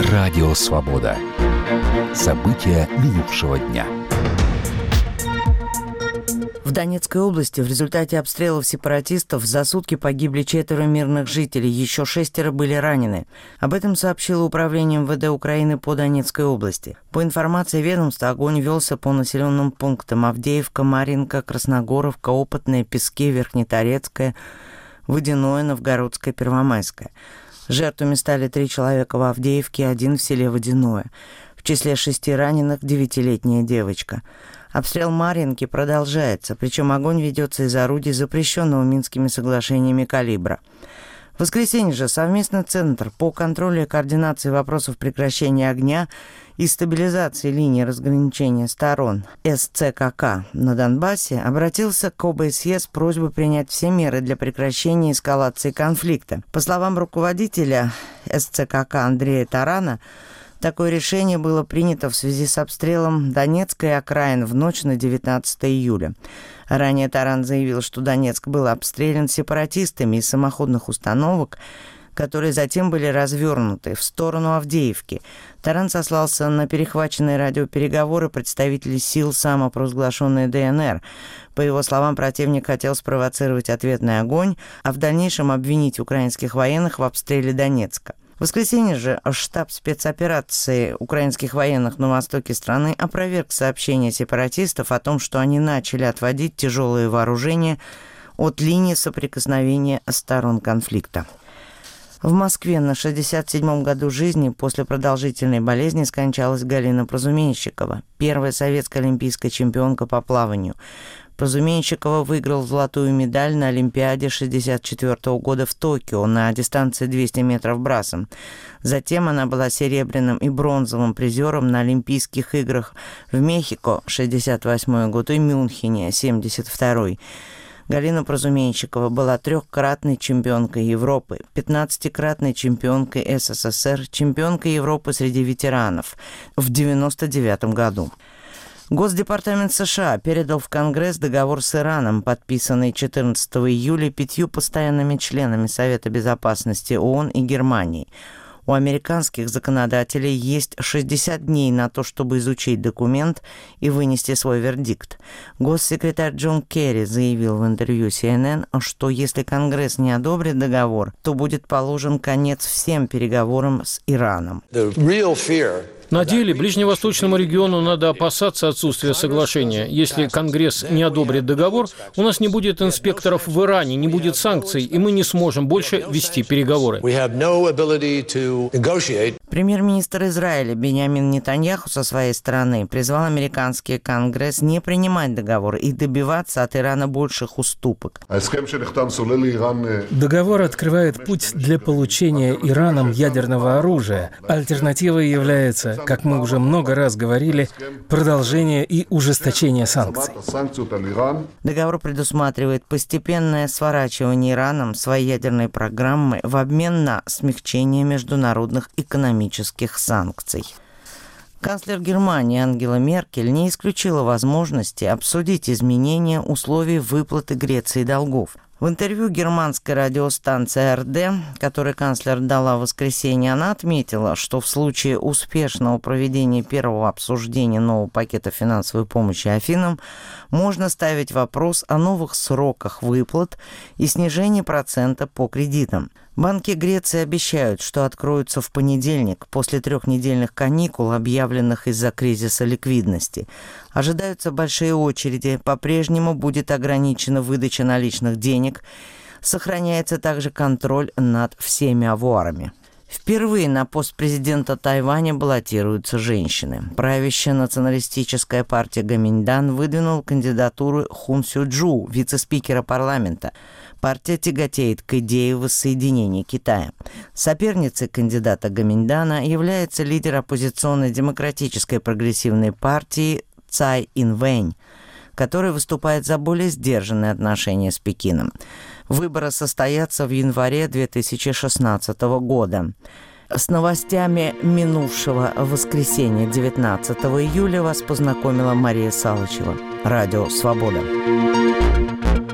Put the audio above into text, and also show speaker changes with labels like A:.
A: Радио «Свобода». События минувшего дня.
B: В Донецкой области в результате обстрелов сепаратистов за сутки погибли 4 мирных жителей, еще 6 были ранены. Об этом сообщило Управление МВД Украины по Донецкой области. По информации ведомства, огонь велся по населенным пунктам Авдеевка, Марьинка, Красногоровка, Опытное, Пески, Верхнеторецкая, Водяное, Новгородская, Первомайская. Жертвами стали 3 человека в Авдеевке и 1 в селе Водяное. В числе 6 раненых 9-летняя девочка. Обстрел Марьинки продолжается, причем огонь ведется из орудий, запрещенного Минскими соглашениями калибра. В воскресенье же совместный центр по контролю и координации вопросов прекращения огня и стабилизации линии разграничения сторон СЦКК на Донбассе обратился к ОБСЕ с просьбой принять все меры для прекращения эскалации конфликта. По словам руководителя СЦКК Андрея Тарана, такое решение было принято в связи с обстрелом Донецкой окраин в ночь на 19 июля. Ранее Таран заявил, что Донецк был обстрелян сепаратистами из самоходных установок, которые затем были развернуты в сторону Авдеевки. Таран сослался на перехваченные радиопереговоры представителей сил самопровозглашенной ДНР. По его словам, противник хотел спровоцировать ответный огонь, а в дальнейшем обвинить украинских военных в обстреле Донецка. В воскресенье же штаб спецоперации украинских военных на востоке страны опроверг сообщения сепаратистов о том, что они начали отводить тяжелые вооружения от линии соприкосновения сторон конфликта. В Москве на 67-м году жизни после продолжительной болезни скончалась Галина Прозуменщикова, первая советская олимпийская чемпионка по плаванию. Прозуменщикова выиграл золотую медаль на Олимпиаде 1964 года в Токио на дистанции 200 метров брасом. Затем она была серебряным и бронзовым призером на Олимпийских играх в Мехико 1968 год и Мюнхене 1972. Галина Прозуменщикова была 3-кратной чемпионкой Европы, 15-кратной чемпионкой СССР, чемпионкой Европы среди ветеранов в 1999 году. Госдепартамент США передал в Конгресс договор с Ираном, подписанный 14 июля 5 постоянными членами Совета Безопасности ООН и Германии. У американских законодателей есть 60 дней на то, чтобы изучить документ и вынести свой вердикт. Госсекретарь Джон Керри заявил в интервью CNN, что если Конгресс не одобрит договор, то будет положен конец всем переговорам с Ираном.
C: На деле ближневосточному региону надо опасаться отсутствия соглашения. Если Конгресс не одобрит договор, у нас не будет инспекторов в Иране, не будет санкций, и мы не сможем больше вести переговоры.
B: Премьер-министр Израиля Биньямин Нетаньяху со своей стороны призвал американский Конгресс не принимать договор и добиваться от Ирана больших уступок.
D: Договор открывает путь для получения Ираном ядерного оружия. Альтернативой является, как мы уже много раз говорили, продолжение и ужесточение санкций.
B: Договор предусматривает постепенное сворачивание Ираном своей ядерной программы в обмен на смягчение международных экономических санкций. Канцлер Германии Ангела Меркель не исключила возможности обсудить изменения условий выплаты Греции долгов. В интервью германской радиостанции РД, которое канцлер дала в воскресенье, она отметила, что в случае успешного проведения первого обсуждения нового пакета финансовой помощи Афинам можно ставить вопрос о новых сроках выплат и снижении процента по кредитам. Банки Греции обещают, что откроются в понедельник, после 3-недельных каникул, объявленных из-за кризиса ликвидности. Ожидаются большие очереди, по-прежнему будет ограничена выдача наличных денег, сохраняется также контроль над всеми авуарами. Впервые на пост президента Тайваня баллотируются женщины. Правящая националистическая партия Гоминьдан выдвинула кандидатуру Хун Сюджу, вице-спикера парламента. Партия тяготеет к идее воссоединения Китая. Соперницей кандидата Гоминьдана является лидер оппозиционной демократической прогрессивной партии Цай Инвэнь, который выступает за более сдержанные отношения с Пекином. Выборы состоятся в январе 2016 года. С новостями минувшего воскресенья 19 июля вас познакомила Мария Салычева. Радио «Свобода».